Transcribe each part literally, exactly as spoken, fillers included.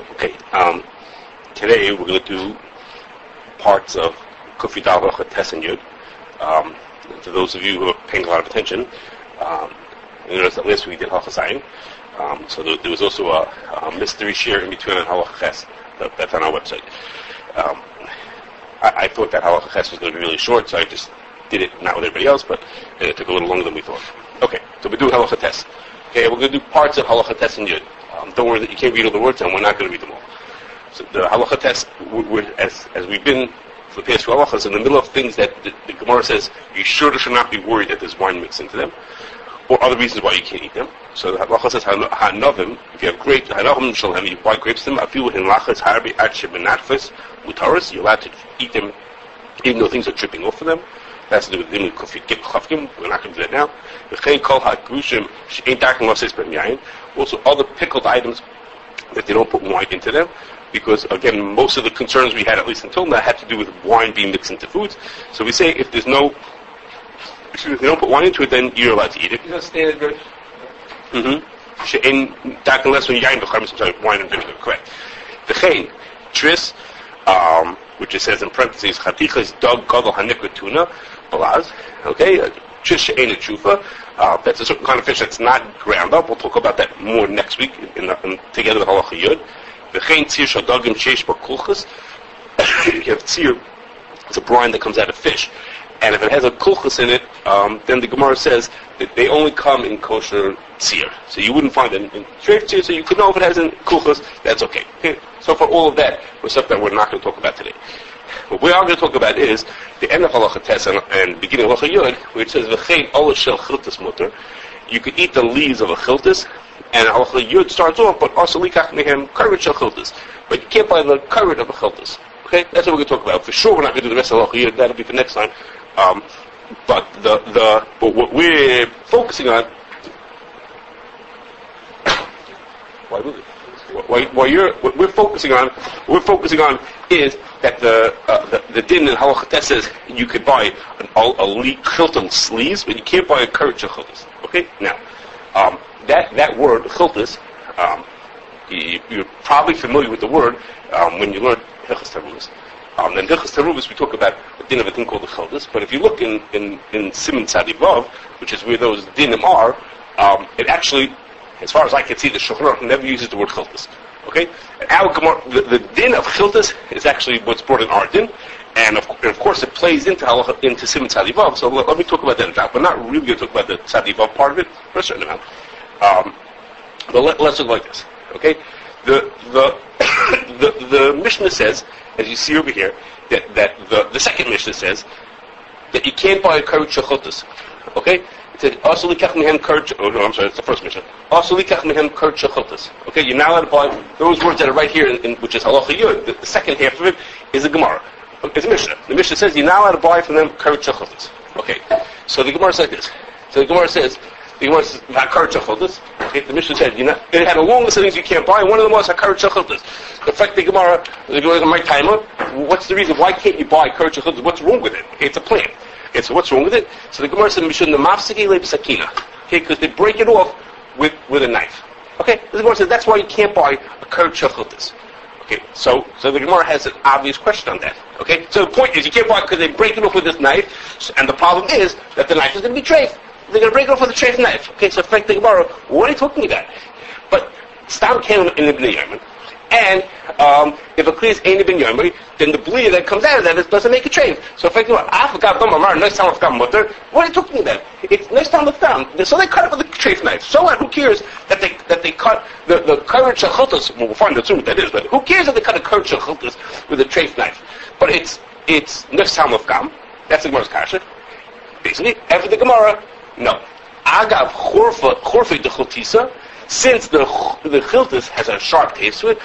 Okay, um, today we're going to do parts of Kufi Dal Halacha Tes and Yud. Um, to those of you who are paying a lot of attention, um, you notice that last week we did Halacha Zayin. Um, so there, there was also a, a mystery share in between on Halacha Ches. That, that's on our website. Um, I, I thought that Halacha Ches was going to be really short, so I just did it not with everybody else, but it took a little longer than we thought. Okay, so we do Halacha Tes. Okay, we're going to do parts of Halacha Tes and Yud. Um, don't worry that you can't read all the words, and we're not going to read them all. So the Halacha Tes, we're, as, as we've been for the past few halachas, in the middle of things that the, the Gemara says you should or should not be worried that there's wine mixed into them, or other reasons why you can't eat them. So the halacha says, "Hanovim, if you have grapes, hanovim shalhem, you buy grapes them. Afilu in lachas harbi atshib benatfus mutaris. You're allowed to eat them, even though things are dripping off of them. That's to do with them chafkim. We're not going to do that now. V'chein kol ha'grushim she'ein dakin lo seis ben yain. Also, other pickled items that they don't put wine into them, because again, most of the concerns we had, at least until now, had to do with wine being mixed into foods. So we say if there's no, excuse me, if they don't put wine into it, then you're allowed to eat it. Is that standard version? Mm-hmm. She'ein dakin less when yain b'charim. I'm sorry, wine and vinegar. Correct. V'chein tris. Um, which it says in parentheses, chatichas dog gadol hanikra tuna, balaz. Okay, tris she'ein chufa. Uh, that's a certain kind of fish that's not ground up. We'll talk about that more next week in, the, in together with Halacha Yud. V'chein tzir shadagim sheish b'kulchas. You have tzir, it's a brine that comes out of fish, and if it has a kulchas in it, um, then the Gemara says that they only come in kosher tzir. So you wouldn't find them in straight tzir. So you could know if it has in kulchas, that's okay. Okay. So for all of that, was stuff that we're not going to talk about today. What we are going to talk about is the end of Halacha Tes and, and beginning of Halacha Yud, where it says v'chein olav shel chiltas mutter. You could eat the leaves of a chiltas, and Halacha Yud starts off, but also likach mehem karet shel chiltas. But you can't buy the karet of a chiltas. Okay, that's what we're going to talk about. For sure, we're not going to do the rest of Halacha Yud. That'll be for next time. Um, but the the but what we're focusing on. Why move it? What, what you're, what we're focusing on, what we're focusing on is that the uh, the, the din in Halacha Tes says you could buy an, a, a chilton sleeves, but you can't buy a karet shel chiltas. Okay, now um, that that word chiltas, um, you, you're probably familiar with the word um, when you learn Hilchos Taruvos. Um, in Hilchos Taruvos we talk about the din of a thing called the chiltas, but if you look in in, in Siman Tzadi Vav, which is where those dinim are, um, it actually, as far as I can see, the Shulchan Aruch never uses the word chiltas. Okay, and our Gemara, the, the din of chiltas is actually what's brought in our din, and of, and of course it plays into halacha, into Siman Tzadi Vav. So let, let me talk about that in fact, but not really going to talk about the Tzadi Vav part of it for a certain amount. Um, but let, let's look like this. Okay, the the the the Mishnah says, as you see over here, that that the the second Mishnah says that you can't buy a karet shel chiltas. Okay. It said, also likach mehem karet, oh no, I'm sorry, it's the first mission. Also likach mehem karet shel chiltas. Okay, you're now allowed to buy those words that are right here, in, in, which is Halacha Yud. The, the second half of it is a Gemara. It's a Mishnah. The Mishnah says you're now allowed to buy from them karet shel chiltas. Okay, so the Gemara says like this. So the Gemara says, the Gemara says, karet shel chiltas. Okay, the Mishnah said, you know, it had a long list of things you can't buy, and one of them was karet shel chiltas. In fact, the Gemara, the Gemara, my timer, what's the reason? Why can't you buy karet shel chiltas? What's wrong with it? Okay, it's a plant. Okay, so what's wrong with it? So the Gemara said, "Mishun mafsiki lebesakina." Okay, because they break it off with, with a knife. Okay, the Gemara says that's why you can't buy a karet shel chiltas. Okay, so so the Gemara has an obvious question on that. Okay, so the point is you can't buy it because they break it off with this knife, and the problem is that the knife is going to be treif. They're going to break it off with a treif knife. Okay, so affect the Gemara. What are you talking about? But stam came in the Bnei Yamin. And um, if a kli is Eini Ben Yomer, then the bleed that comes out of that is, doesn't make a treif. So if I go, I forgot Dom Amar, nice time of Gam Mutter, what are you talking about? It's nice time of Gam. So they cut it with a treif knife. So what? Who cares that they that they cut the the karet shel chiltas? Well, we'll find out soon what that is. But who cares that they cut a karet shel chiltas with a treif knife? But it's it's nice time of Gam. That's the Gemara's kasha. Basically, after the Gemara, no. Agav chorfa chorfa de chiltisa. Since the the chiltas has a sharp taste to it,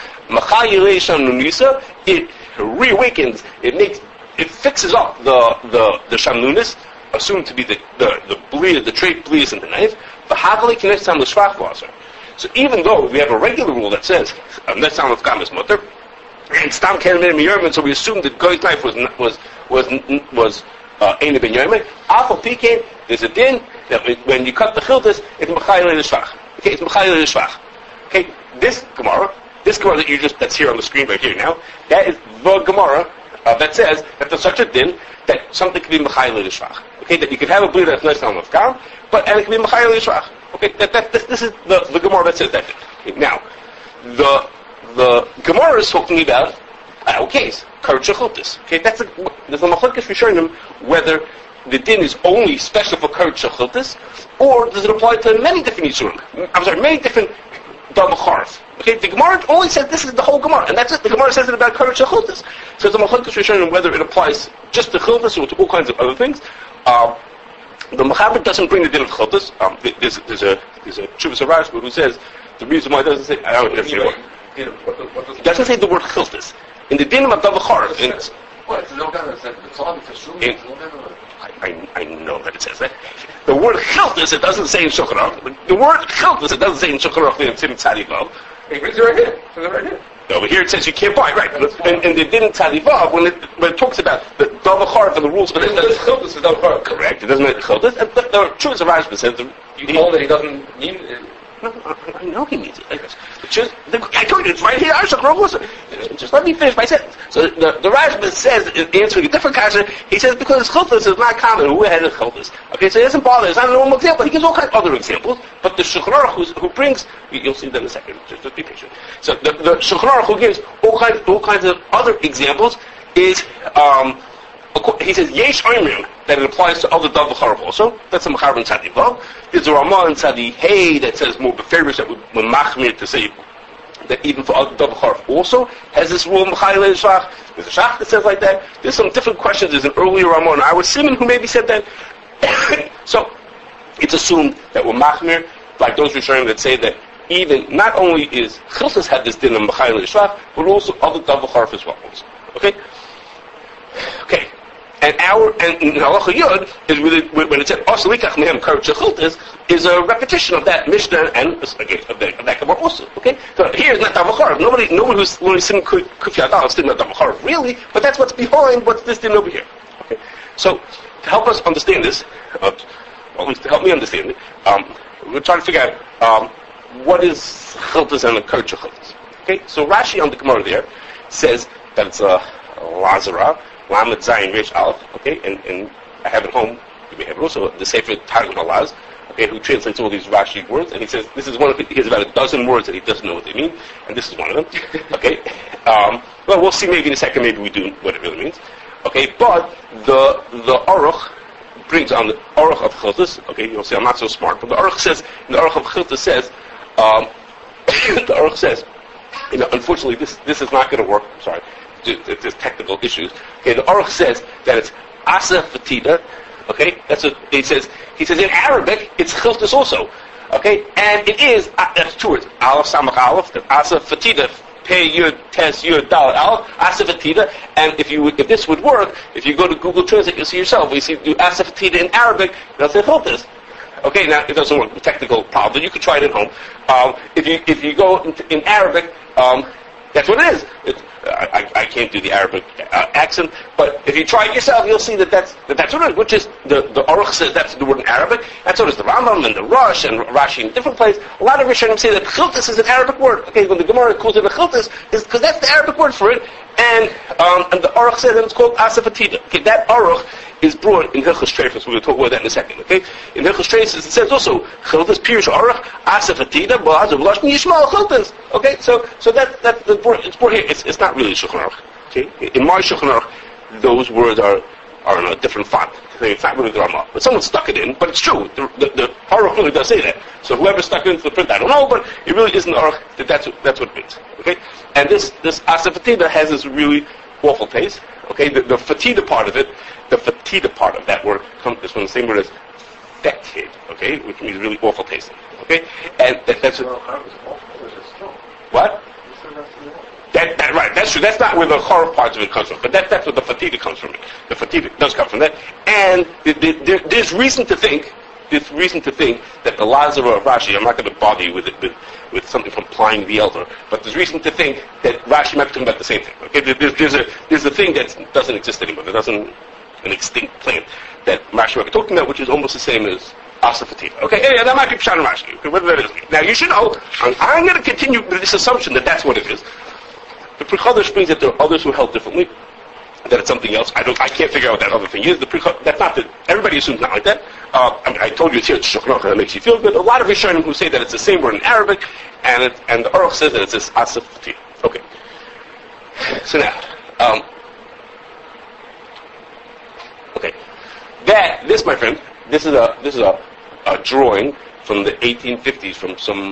it reawakens, it makes, it fixes up the the the shamnunis, assumed to be the the the bleed, the trait bleeds in the knife. So even though we have a regular rule that says next time of gam is mutter, and stam ken ben yomer, so we assume that goy's knife was was was was Eini Ben Yomer. Afal Pikein, there's a din that when you cut the chiltas, it's mechayil l'shvach. Okay, it's mechayil l'shvach. Okay, this Gemara, this Gemara that you just, that's here on the screen right here now, that is the Gemara uh, that says that there's such a din that something can be Mechayel Yishrach. Okay, that you can have a blira that's nice on the Kam, but, and it can be Mechayel Yishrach. Okay, that, that, this, this is the, the Gemara that says that. Okay, now, the, the Gemara is talking about our case, Kurt Shechultis. Okay, that's a, there's a Machlokes Rishonim whether the din is only special for Kurt Shechultis, or does it apply to many different Yisurim? I'm sorry, many different Dam Charf. Okay, the Gemara only says this is the whole Gemara, and that's it. The Gemara says it about Kurt Shechultis. So the Machlokes Rishonim whether it applies just to Chultis or to all kinds of other things. Uh, the Mechaber doesn't bring the din of Chultis. Um, there's, there's a there's a Chuvas Rashba who says the reason why it doesn't say I don't know if you know. It doesn't say the word Chultis. In the din of Dam Charf, I, I know that it says that. The word Chiltis, it doesn't say in Shulchan Aruch. The word Chiltis, it doesn't say in Shulchan Aruch in Sim Tzadi Vav. It brings it right here. It right here. Over here it says you can't buy, right? And, and they didn't Tzadi Vav, when it, when it talks about the Dam Charf and the rules for it. It says Chiltis is Dam Charf. Correct. It doesn't mean Chiltis. And the, the Chuvas Rashba says the, you call that he doesn't mean it. No, I know he means it. Just, the, I told you, it's right here. Just let me finish my sentence. So the, the Rashba says, answering a different question, he says because Chiltis is not common. Who had a Chiltis? Okay, so he doesn't bother. It's not a normal example. He gives all kinds of other examples. But the Shulchan Aruch who brings, you'll see that in a second. Just, just be patient. So the, the Shulchan Aruch who gives all kinds, all kinds of other examples is, um, he says, Yesh Oimrim, that it applies to other Dav V'charav also. That's a Mechaber in Tzadi Vav. There's a Ramah in Tzadi Hey that says more beferish, that would machmir to say that even for other Dav V'charav also has this rule Mechayel Yishrach. There's a Shach that says like that. There's some different questions. There's an earlier Ramah in our Simon who maybe said that. So it's assumed that we're machmir, like those Rishonim that say that even, not only is Chiltis had this din of Mechayel Yishrach, but also other Dav V'charav as well. Okay? Okay. And our and Halacha Yud is really when it said Osalikach Mehem Kurt Shechultis is a repetition of that Mishnah and again of that, of that Gemara also. Okay, so here is not Dam V'charav. Nobody, nobody who's learning Sim Kufya Adal is still not Dam V'charav really, but that's what's behind what's this din over here. Okay, so to help us understand this, uh, or at least to help me understand it, um, we're trying to figure out um, what is Chiltis and a Kurt Shechultis. Okay, so Rashi on the Gemara there says that it's a Lazara. Lamed Zayin Reish Aleph, okay, and, and I have at home, you may have it also, the Sefer Targum Halaz, okay, who translates all these Rashi words, and he says, this is one of the, he has about a dozen words that he doesn't know what they mean, and this is one of them, okay, um, well, we'll see maybe in a second, maybe we do what it really means, okay, but the, the Aruch brings on the Aruch of Chiltis, okay, you'll see I'm not so smart, but the Aruch says, the Aruch of Chiltis says, um, the Aruch says, you know, unfortunately this, this is not going to work, I'm sorry, there's technical issues. Okay, the Aruch says that it's Asa Fatida. Okay, that's what he says. He says in Arabic it's Chiltis also. Okay, and it is uh, that's two words. Aleph Samach Aleph. Asa Fatida. Pei Yud Tes Yud Dalet Aleph. Asa Fatida. And if you if this would work, if you go to Google Translate, you'll see yourself. We see do Asa Fatida in Arabic. They'll say Chiltis. Okay, now it doesn't work. The technical problem. You can try it at home. Um, if you if you go in, in Arabic. Um, That's what it is. It, I, I can't do the Arabic uh, accent, but if you try it yourself, you'll see that that's, that that's what it is, which is, the, the Aruch says that's the word in Arabic, and so does the Rambam and the Rosh and Rashi in different places. A lot of Rishonim say that Chiltis is an Arabic word. Okay, when the Gemara calls it a Chiltis, is because that's the Arabic word for it, and um, and the Aruch says that it's called Asafatida. Okay, that Aruch is brought in Hilchos Treifus. We're going to talk about that in a second. Okay, in Hilchos Treifus it says also Chiltis Pirush Aruch Asafatida Ba'azav Lashon Yishmael Chiltis. Okay, so so that that the brought, it's brought here. It's it's not really Shulchan Aruch. Okay, in my Shulchan Aruch, those words are are in a different font. It's not really the Ramah, but someone stuck it in. But it's true. The, the, the Aruch really does say that. So whoever stuck it into the print, I don't know, but it really isn't Aruch. That that's what, that's what it means. Okay, and this this Asafatida has this really awful taste. Okay, the, the fatida part of it, the fatida part of that word comes is from the same word as fetid. Okay, which means really awful tasting. Okay, and that, that's what. What? That, that right, that's true. That's not where the horror parts of it comes from, but that, that's where the fatiga comes from. The fatiga does come from that, and there, there, there's reason to think, there's reason to think that the Lazar of Rashi. I'm not going to bother you with it with, with something from Plying the Elder, but there's reason to think that Rashi might be talking about the same thing. Okay, there's, there's a there's a thing that doesn't exist anymore. There doesn't an extinct plant that Rashi might be talking about, which is almost the same as Asafatina. Okay, yeah, that might be Pshat and Rashi. Okay, whether that is. Now you should know, I'm, I'm going to continue with this assumption that that's what it is. The Pri Chadash brings that there are others who held differently, that it's something else. I don't, I can't figure out what that other thing is. The Pri Chadash, that's not that, everybody assumes not like that. Uh, I mean, I told you it's here, it's Shulchan Aruch, that makes you feel good. A lot of Rishonim who say that it's the same word in Arabic, and it, and the Aruch says that it's this Asafatina. Okay. So now, um, okay. That, this, my friend, this is a, this is a, a drawing from the eighteen fifties from some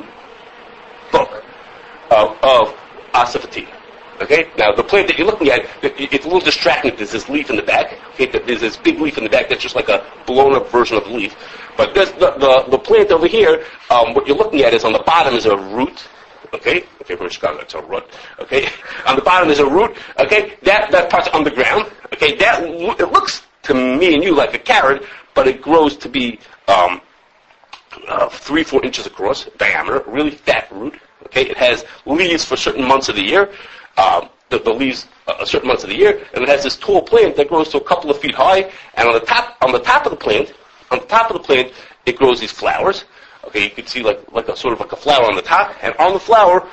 book of, of Asafatina. Okay? Now, the plant that you're looking at, it's a little distracting. There's this leaf in the back. Okay? There's this big leaf in the back that's just like a blown-up version of the leaf. But this, the, the, the plant over here, um, what you're looking at is on the bottom is a root. Okay? Okay, from Chicago, it's a root. Okay? On the bottom is a root. Okay? That, that part's on the ground. Okay? That, it looks to me and you like a carrot, but it grows to be um, uh, three, four inches across, diameter, really fat root. Okay? It has leaves for certain months of the year. Um, the, the leaves uh, certain months of the year, and it has this tall plant that grows to a couple of feet high. And on the top, on the top of the plant, on the top of the plant, it grows these flowers. Okay, you can see like like a sort of like a flower on the top, and on the flower,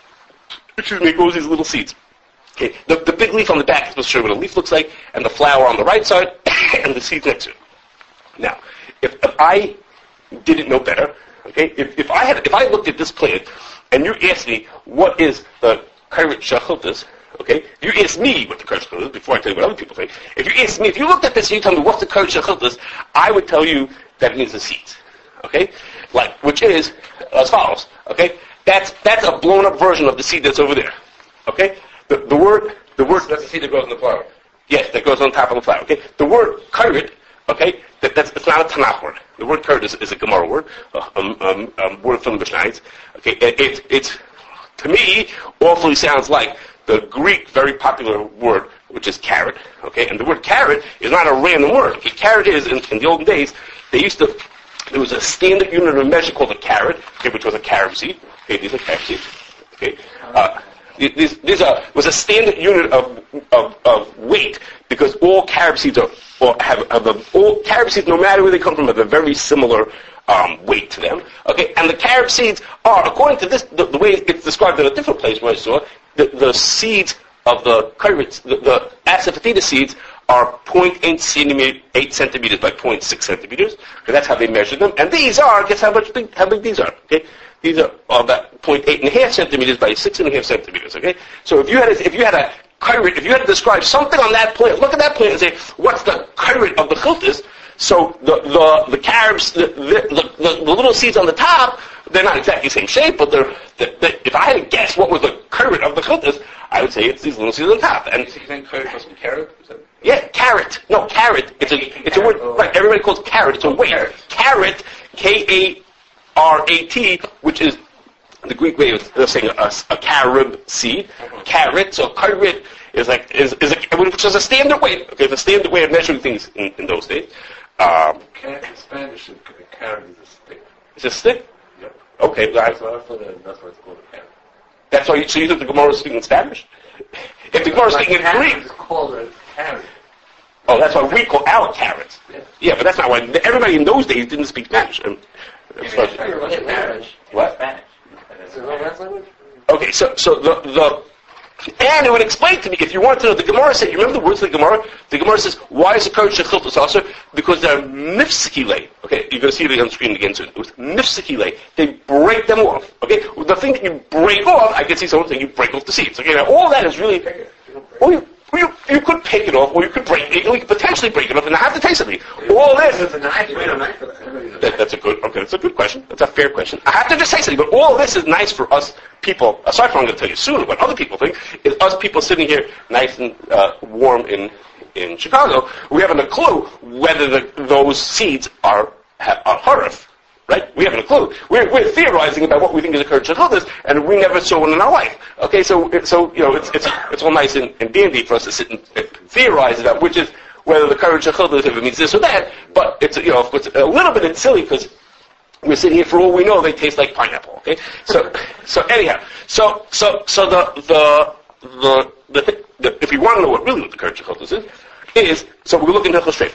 excuse me, it grows these little seeds. Okay, the, the big leaf on the back is supposed to show what a leaf looks like, and the flower on the right side, and the seeds next to it. Now, if, if I didn't know better, okay, if, if I had if I looked at this plant, and you asked me what is the Kairit Shachiltas, okay? You ask me what the Kairit Shachiltas is before I tell you what other people think. If you ask me, if you looked at this and you tell me what's the Kairit Shachiltas, I would tell you that it means the seeds, okay? Like, which is as follows, okay? That's that's a blown up version of the seed that's over there, okay? The the word the word That's the seed that grows in the flower. yes, that goes on top of the flower, okay? The word Kairit, okay? That that's it's not a Tanakh word. The word Kairit is, is a Gemara word, uh, um, um, um, word from the Mishnayos, okay? It, it it's to me, awfully sounds like the Greek very popular word, which is carrot. Okay, and the word carrot is not a random word. Okay, carrot is in, in the olden days. They used to. There was a standard unit of measure called a carat, okay, which was a carob seed. Okay, these are carob seeds. Okay, uh, these these are was a standard unit of of, of weight because all carob seeds are or have, have a, all carob seeds, no matter where they come from, have a very similar Um, weight to them, okay, and the carob seeds are, according to this, the, the way it's described in a different place where I saw, the, the seeds of the carrots, the, the Asafoetida seeds are zero point eight centimeter, eight centimeters by zero point six centimeters, okay, that's how they measure them, and these are, guess how much big, how big these are, okay, these are about zero point eight and a half centimeters by six and a half centimeters, okay, so if you had a, if you had a carrot, if you had to describe something on that plant, look at that plant and say, what's the carrot of the chiltas? So the the the carobs, the the, the the little seeds on the top, they're not exactly the same shape, but they're, they're, they're if I had to guess what was the carrot of the chiltas, I would say it's these little seeds on top. And so you think carrot must be carrot? yeah, carrot. No, carrot. It's a it's a word. Right. Everybody calls carrot. It's a weight. Carrot. K A R A T, which is the Greek way of saying a, a carob seed. Uh-huh. Carrot. So carrot is like is is a, which is a standard weight. Okay, it's a standard way of measuring things in, in those days. Um, in Spanish, a carrot is a stick. It's a stick? Yeah. Okay. That's why that's why it's called a carrot. That's why you, so you think the Gemara is speaking in Spanish? If the Gemara is speaking in Greek. It's called a carrot. Oh, that's why we call our carrots. Yeah. Yeah, but that's not why. Everybody in those days didn't speak Spanish. And, That's what Spanish. What? Spanish. Is it that language? Okay, so so the the and it would explain to me if you want to know. The Gemara said, you remember the words of the Gemara? The Gemara says, why is the carrot shechiltas also? Because they're nifsikile. Okay, you're going to see it on screen again soon. It was nifsikile. They break them off. Okay, the thing that you break off, I can see someone saying you break off the seeds. Okay, now all that is really. Or you, or you, you could pick it off, or you could break it, or you could potentially break it off and not have to taste it. All this. It's a knife. You made a knife for That, that's a good. Okay, that's a good question. That's a fair question. I have to just say something, but all this is nice for us people. Aside from I'm going to tell you soon what other people think, is us people sitting here, nice and uh, warm in in Chicago. We haven't a clue whether the, those seeds are are harif, right? We haven't a clue. We're, we're theorizing about what we think is a carrot shechiltas, and we never saw one in our life. Okay, so so you know it's it's it's all nice and, and dandy for us to sit and, and theorize about which is. Whether the carrot shechiltas, if it means this or that, but it's, you know, of course, a little bit it's silly because we're sitting here for all we know they taste like pineapple. Okay, so so anyhow, so so so the the the, the, th- the if you want to know what really what the carrot shechiltas is, is so we look into Hilchos Shreinus.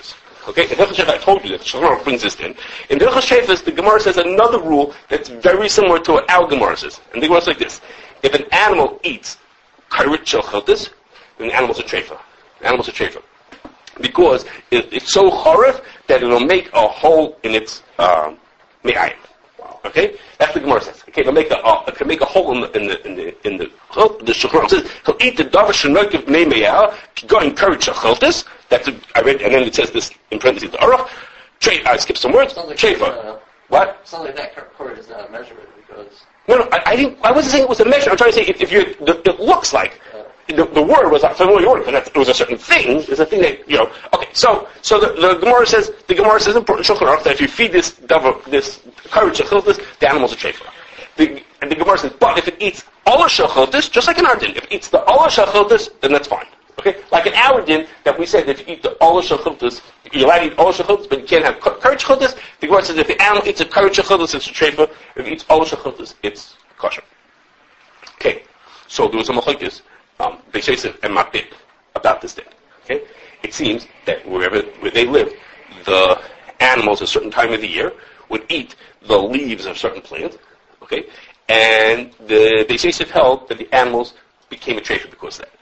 Okay, in Hilchos Shefes, I told you that Shulchan Aruch brings this in. In Hilchos Shefes, the Gemara says another rule that's very similar to what our Gemara says. And the Gemara says like this: if an animal eats kairit shel chiltas, then the animal's a treifa. The animal's a treifa. Because it, it's so horriv that it'll make a hole in its um, me'ayim. Okay, that's what the Gemara says. Okay, it'll make a uh, it can make a hole in the in the in the in the the Shulchan Aruch says he'll eat the davar shenokiv mei me'ayah going kairit shel chiltas. That's a, I read, and then it says this in parentheses. The Aruch, tre- I skipped some words. Like Treifa. uh, What? Sounds like that cord is not a measurement because. No, no, I, I didn't. I wasn't saying it was a measure. I'm trying to say if, if you, the, it looks like Uh, the, the word was a familiar word, because it was a certain thing. It's a thing that you know. Okay, so so the, the Gemara says the Gemara says important Shulchan Aruch that if you feed this davar, this courage shechiltis, the animal's a treifa. The and the Gemara says, but if it eats all of shechiltis, just like an ardin, if it eats the all of shechiltis, then that's fine. Okay, like an hour din that we said that if you eat the all shechiltis, you're allowed to eat all shechiltis, but you can't have courage shechiltis. The Gemara says if the animal eats a courage shechiltis, it's a treifa. If it eats all shechiltis, it's kosher. Okay, so there was a machlokes, um, Beis Yosef and Mabit about this thing. Okay, it seems that wherever where they live, the animals at a certain time of the year would eat the leaves of certain plants. Okay, and the Beis Yosef held that the animals became a treifa because of that.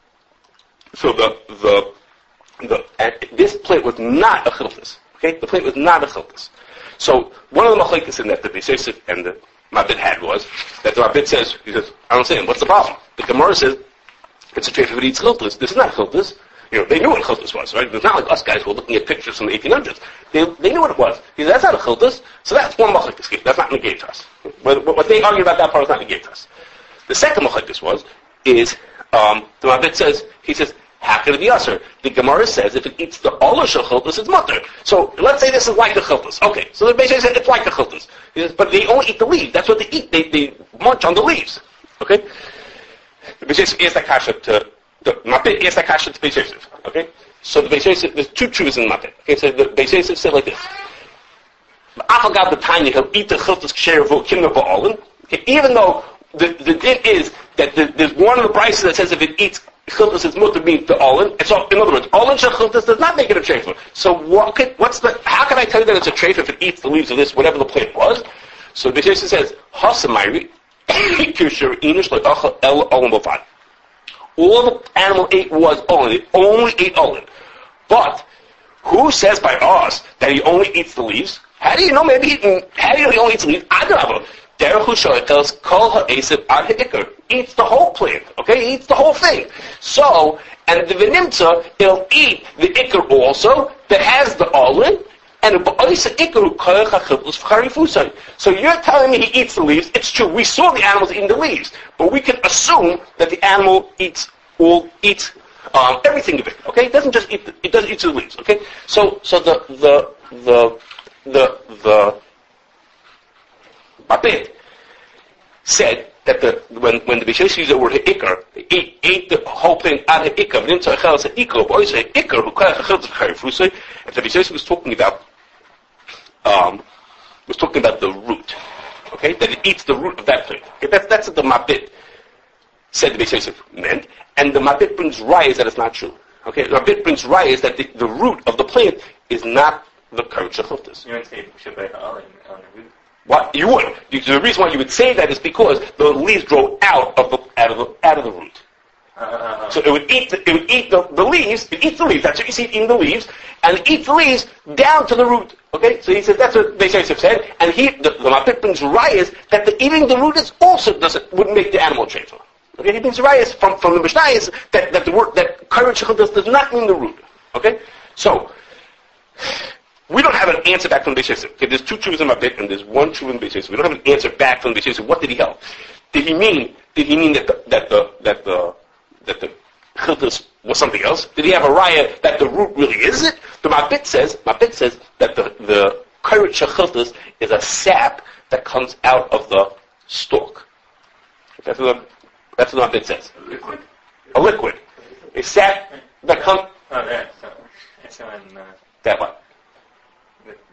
So the the the and this plant was not a chiltis. Okay, the plant was not a chiltis. So one of the machlokes in that the Beis Yosef and the Mabit had was that the Mabit says, he says, I don't understand, what's the problem? The Gemara says it's a treifa that eats chiltis. This is not chiltis. You know, they knew what chiltis was, right? It's not like us guys who were looking at pictures from the eighteen hundreds. They they knew what it was. He said, that's not a chiltis. So that's one machlokes. That's not negate us. What, what they argued about that part is not negate us. The second machlokes was is um, the Mabit says he says. How can it be usher? The Gemara says if it eats the olah shel chiltus, it's mutter. So let's say this is like a chiltus. Okay, so the basically said it's like a chiltus. But they only eat the leaves. That's what they eat. They they munch on the leaves. Okay. The Beis Yosef is that kasha to the Mabit is that kasha to Beis Yosef. Okay. So the Beis Yosef, there's two truths in Mabit. Okay. So the Beis Yosef said like this: Afagav the tiny he'll eat the chiltus ksher v'kimna ba'olin. Okay. Even though the the din is that the, there's one of the prices that says if it eats chiltus, it's mutter means the olin. And so, in other words, olin shel chiltus does not make it a treifa. So, what could, what's the? How can I tell you that it's a treifa if it eats the leaves of this, whatever the plant was? So, the Beis Yosef says, "Hasamayri kisher inish le'achal el olin b'fad." All the animal ate was olin. It only ate olin. But who says by us that he only eats the leaves? How do you know? Maybe he, how do you know he only eats the leaves? Adrabah. Derech Hushoy tells Kol Ha'esib Ad Ha'ikar. Eats the whole plant. Okay? He eats the whole thing. So, and the Venimtza, he'll eat the Ikar also, that has the Olin, and the Ba'oisa Ikar Koyach HaChiblus F'charifusay. So you're telling me he eats the leaves. It's true. We saw the animals eating the leaves. But we can assume that the animal eats all, eats um, everything of it. Okay? It doesn't just eat the, it doesn't eat the leaves. Okay? So, so the, the, the, the, the, Mabit said that the when when the Beis Yosef used the word ha'ikar, they ate, ate the whole plant ad ha'ikar. But into ha'chel said ikar, but always ha'ikar who kach ha'chel t'chayifusay. And the Beis Yosef was talking about um was talking about the root. Okay, that it eats the root of that plant. Okay, that's that's what the Mabit said the Beis Yosef meant, and the Mabit brings rayas that it's not true. Okay, the Mabit brings rayas that the, the root of the plant is not the courage shechiltus. You would say Shabbat on on the root. What you would? The reason why you would say that is because the leaves grow out of the out of the out of the root. Uh, So it would eat the, it would eat the, the leaves. It eats the leaves. That's what you see it eating the leaves, and it eats the leaves down to the root. Okay, so he says that's what Beis Yosef said, and he the, the Mabit brings rayas that the eating the root is also doesn't wouldn't make the animal treifa. Okay, he brings rayas from from the Mishnayos that that the word that courage does does not mean the root. Okay, so. We don't have an answer back from the Beis Yosef. Okay, there's two truths in Mabit, and there's one truth in the Beis Yosef. We don't have an answer back from the Beis Yosef. What did he held? Did he mean? Did he mean that the that the that the that the chiltus was something else? Did he have a raya that the root really is it? The Mabit says Mabit says that the the courage chiltus is a sap that comes out of the stalk. That's what the, that's what the Mabit says. a liquid? A liquid, a sap that comes. Oh, that. So, so in, uh, That what? the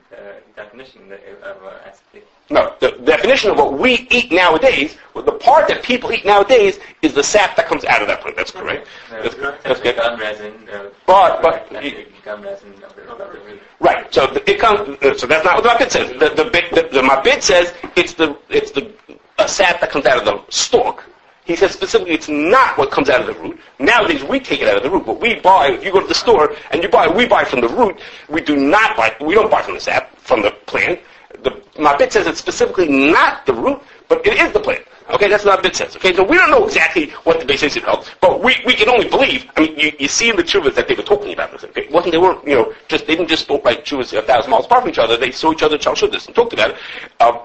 the definition that of uh, S P. No, the definition of what we eat nowadays, well, the part that people eat nowadays is the sap that comes out of that plant. That's correct. No, That's, that's that's good. gum resin. Uh, But- but- that's the gum resin of the, of the root. Right. So the, it comes. uh, So that's not what the mabit says. The the, bit- the, the mabit says it's the it's the a sap that comes out of the stalk. He says specifically it's not what comes out of the root. Nowadays we take it out of the root. But we buy, if you go to the store and you buy, we buy from the root. We do not buy, we don't buy from the sap, from the plant. The mabit says it's specifically not the root, but it is the plant. Okay, that's what mabit says. Okay, so we don't know exactly what the Beis Yosef held, but we, we can only believe. I mean, you, you see in the tshuvas that they were talking about this. Okay, it wasn't they weren't you know just they didn't just spoke like tshuvas a thousand miles apart from each other. They saw each other chalshudas and talked about it. Um,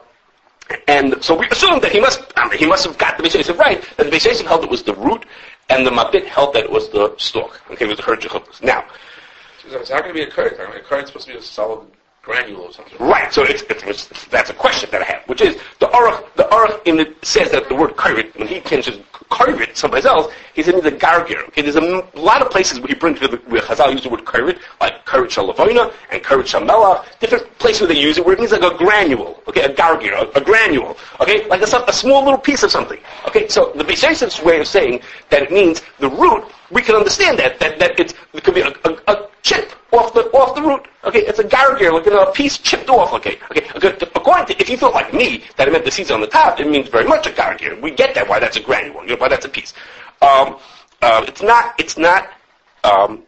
And so we assume that he must, I mean, he must have got the Beis Yosef right, that the Beis Yosef held it was the root, and the Mabit held that it was the stalk. Okay, it was the Herd Jechupus. Now, So it's not going to be a curd. I mean, a curd is supposed to be a solid granule or something. right, so it's, it's, it's, that's a question that I have, which is, the Aruch, the Aruch in it says that the word kairit, when he changes kairit someplace else, he's in the gargir. Okay, there's a m- lot of places where he brings, where, the, where Chazal use the word kairit, like kairit shalavoina and kairit shamela, different places where they use it, where it means like a granule, okay, a gargir, a, a granule, okay, like a, a small little piece of something. Okay, so the Beis Yosef's way of saying that it means the root, we can understand that, that, that it's, it could be a, a, a chip off the off the root. Okay, it's a gargir, like you know, a piece chipped off. Okay, okay. According to, if you thought like me that it meant the seeds on the top, it means very much a gargir. We get that why that's a granule, you know, why that's a piece. Um, uh, it's not. It's not. Um,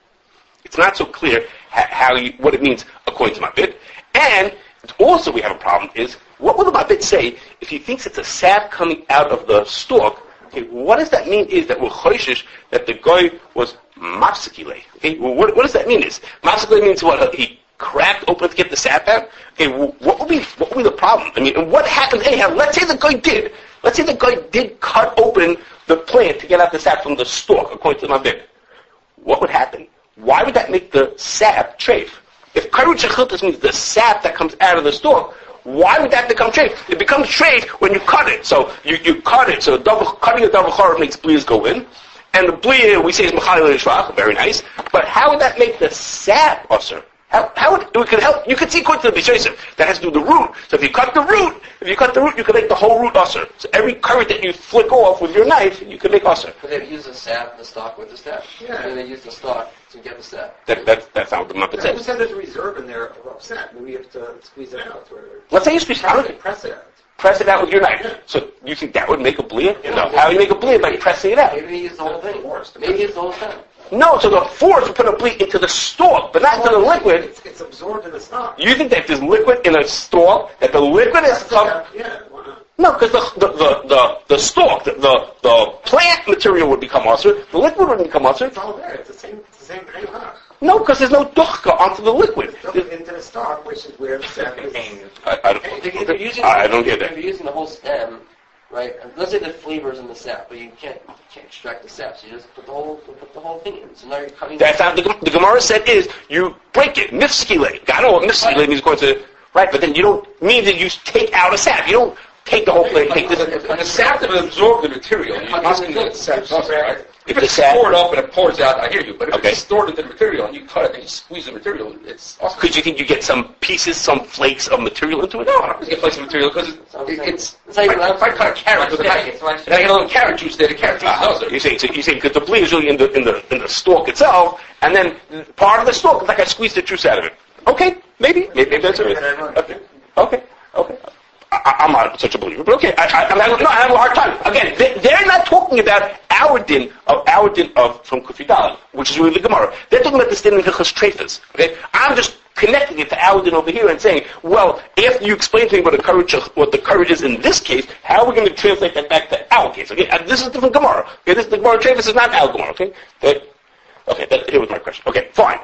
it's not so clear ha- how you, what it means according to my bit. And also we have a problem is what will the Mabit say if he thinks it's a sap coming out of the stalk? Okay, what does that mean is that we're choishish that the guy was mafsikile. Okay, well, what, what does that mean is? Mafsikile means what? He cracked open to get the sap out? Okay, well, what would be, what would be the problem? I mean, and what happened anyhow? Let's say the guy did. Let's say the guy did cut open the plant to get out the sap from the stalk, according to my bit. What would happen? Why would that make the sap treif? If kairut shechiltas means the sap that comes out of the stalk, why would that become treif? It becomes treif when you cut it. So you, you cut it. So double, cutting a double chorov makes blias go in. And the blias, we say, is mechalel yishvach, very nice. But how would that make the sap usher? How, how would, it could help, you could see according to the Beis Yosef, that has to do with the root. So if you cut the root, if you cut the root, you can make the whole root usher. So every current that you flick off with your knife, you can make usher. But they use the sap, the stalk with the sap. Yeah. And they use the stalk to get the sap. That, that, that's how the Muppet Who says. said there's a reserve in there of sap? Maybe you have to squeeze it out. Or Let's say you squeeze press it, it, press it out. press it out with your knife. So you think that would make a blia? No. How do you make a blia? By pressing it out. Maybe they use the whole thing. Maybe they use the whole sap. No, so the force would put a bleed into the stalk, but not into the liquid. It's, it's absorbed in the stalk. You think that there's liquid in a stalk, that the liquid is That's come, sap, yeah, why not? no, because the, the, the, the, the stalk, the, the, the plant material would become usher, the liquid wouldn't become usher. It's all there. It's the same. It's the same kind of No, because there's no duchka onto the liquid. It's into the stalk, which is where the sap is. I, I, If you're don't, using, I don't get If that. you're using the whole stem, right? and Let's say the flavor's in the sap, but you can't you can't extract the sap, so you just put the whole put the whole thing in. So now you're cutting. That's how the, the Gemara said is, you break it, mifskile. I know what mifskile means going to, right, but then you don't mean that you take out a sap. You don't take the whole plate, take this. The sap that absorb the material, you're asking that the sap does, right? If If it's the sap- stored up and it pours out, I hear you. But if Okay. it's stored into the material and you cut it and you squeeze the material, it's awesome. Could you think you get some pieces, some flakes of material into it? No, I'm not going to get flakes of material because it's, So I'm it, saying- it's, it's like- if I, if I cut a carrot with a knife, It's like- and I get a little carrot juice there, the carrot juice Uh, does it. you say, so you say because the blee is really in the in the in the stalk itself, and then part of the stalk is like I squeezed the juice out of it. Okay, maybe, maybe, maybe that's it. Okay, okay, okay. I, I'm not such a believer, but okay. I, I, I'm having, no, I have a hard time. Again, they, they're not talking about our din of our din of from Kufidal, which is really the Gemara. They're talking about this din in Hilchos Treifas. Okay, I'm just connecting it to our din over here and saying, well, after you explain to me what the courage, what the courage is in this case, how are we going to translate that back to our case? Okay, and this is a different Gemara. Okay, this the Gemara Treifas is not our Gemara. Okay, that, okay, that, here was my question. Okay, fine.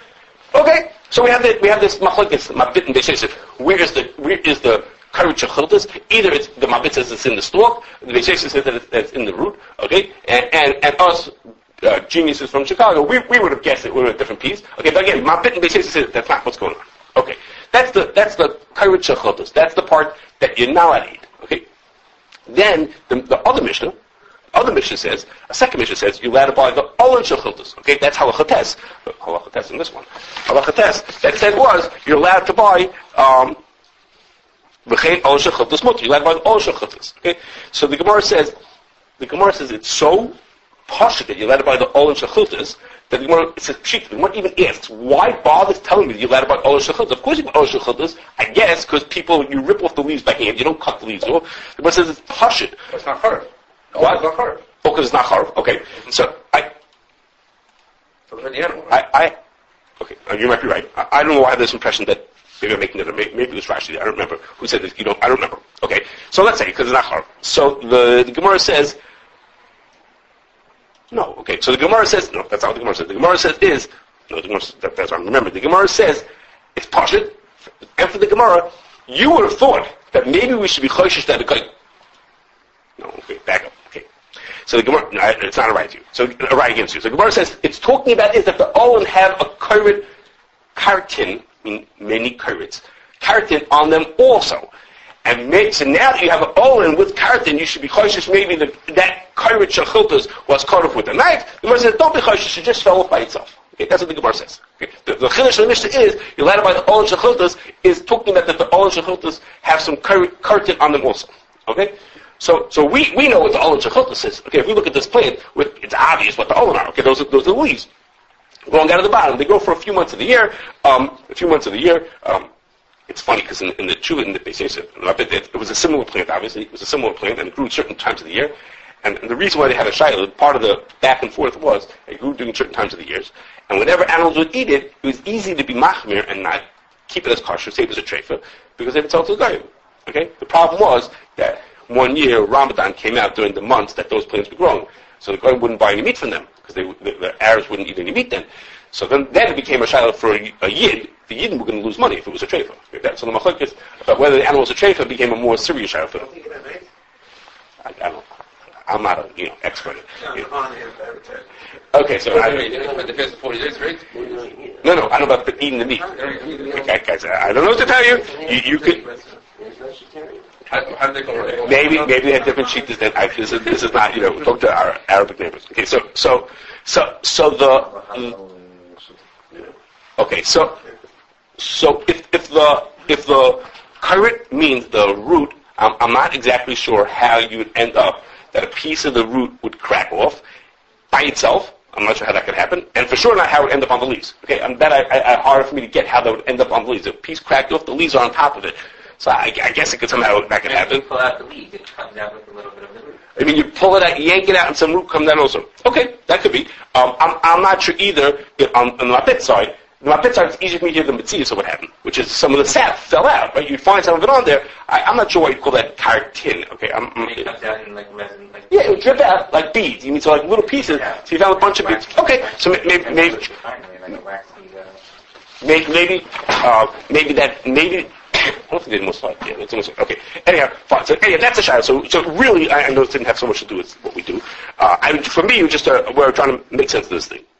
Okay, so we have the, we have this machlokes mabit and Beis Yosef. Where is the where is the courage shechiltas? Either it's the mabit says it's in the stalk, the Beis Yosef says that it's, that it's in the root. Okay, and and, and us uh, geniuses from Chicago, we we would have guessed it. We were a different piece. Okay, but again, mabit and Beis Yosef says that's not what's going on. Okay, that's the that's the courage shechiltas. That's the part that you're not allowed to eat. Okay, then the, the other Mishnah, other Mishnah says, a second Mishnah says, you're allowed to buy the Olin Shechiltas. Okay, that's halachates. Halachates in this one. Halachates. That said was, you're allowed to buy, um, V'chein Olin Shechiltas Mutter. You're allowed to buy the Olin Shechiltas. Okay, so the Gemara says, the Gemara says it's so posh that you're allowed to buy the Olin Shechiltas, that the Gemara, it's a cheat. The Gemara even asks, why bother telling me that you're allowed to buy Olin Shechiltas? Of course you buy Olin Shechiltas, I guess, because people, you rip off the leaves by hand, you don't cut the leaves off. The Gemara says it's posh it. It's not hard. What? It's not hard. Oh, because it's not hard. Okay. So, I, For the animal, right? I, I, okay, uh, you might be right. I, I don't know why I have this impression that maybe I'm making it, or maybe, maybe it was Rashi. I don't remember who said this. You don't, I don't remember. Okay. So let's say, because it's not hard. So the, the Gemara says, no, okay. So the Gemara says, no, that's not what the Gemara says. The Gemara says is, no, the Gemara, that, that's what I remember. The Gemara says, it's Pashit, and for the Gemara, you would have thought that maybe we should be Choshish that the guy. No, okay, back up. Okay. So the Gemara, no, it's not a right to you. So a right against you. So the Gemara says, it's talking about is that the Owen have a current keratin, I mean many currents, keratin on them also. And may, so now that you have an Owen with keratin, you should be Choshish maybe the, that current Shechiltas was cut off with a knife. The Gemara says, don't be Choshish, it just fell off by itself. Okay, that's what the Gemara says. Okay. The, the Chiddush of the Mishnah is, you're allowed to buy the Owen Shechiltas, is talking about that the Owen Shechiltas have some keratin on them also. Okay? So, so we, we know what the Olin Shechiltas is. Okay, if we look at this plant, with, it's obvious what the Olin are. Okay, those are, those are the leaves. Going down to the bottom. They grow for a few months of the year. Um, a few months of the year. Um, it's funny because in, in the Tshuva, in the Beis it, it was a similar plant, obviously. It was a similar plant, and it grew at certain times of the year. And, and the reason why they had a shayla, part of the back and forth was, it grew during certain times of the years. And whenever animals would eat it, it was easy to be machmir and not keep it as kosher, save as a treifa, because they would sell it to the guy. Okay? The problem was that one year, Ramadan came out during the months that those plants were growing. So the guy wouldn't buy any meat from them, because they, the, the Arabs wouldn't eat any meat then. So then, then it became a shayla for a, a yid. The yid were going to lose money if it was a treifa. Okay? So the machlokes about whether the animal was a treifa became a more serious shayla for them. I, I don't know. I'm not a you know expert. You know. Okay, so I, But the first forty days, right? no, no, I don't know about eating the meat. Okay, guys, I don't know what to tell you. You, you could. How, how do they go? Maybe, maybe they have different sheets than I. This is, this is not, you know, talk to our Arabic neighbors. Okay, so, so, so, so the. Okay, so, so if if the if the current means the root, I'm, I'm not exactly sure how you would end up that a piece of the root would crack off by itself. I'm not sure how that could happen, and for sure not how it would end up on the leaves. Okay, and that I, I, I hard for me to get how that would end up on the leaves. A piece cracked off, the leaves are on top of it. So I, I guess it could somehow that could happen. If you pull out the leaf, it comes out with a little bit of the root. I mean, you pull it out, you yank it out, and some root comes down also. Okay, that could be. Um, I'm, I'm not sure either on, on the Mapit side. The Mapit side, it's easier for me to hear the Mitzvah, so what happened, which is some of the sap fell out, right? You'd find some of it on there. I, I'm not sure why you call that keratin. Okay, I'm, I'm, It comes out in like resin. Like yeah, it would drip out like beads. You mean so like little pieces. So you found a bunch of beads. Okay, so maybe maybe Finally, like a waxy, uh, maybe maybe, uh, maybe that maybe. I don't think they most like yeah, that's almost okay. Anyhow, fine. So anyhow, that's a shadow. So so really, I, I know it didn't have so much to do with what we do. Uh, I for me, it was just a, we're trying to make sense of this thing.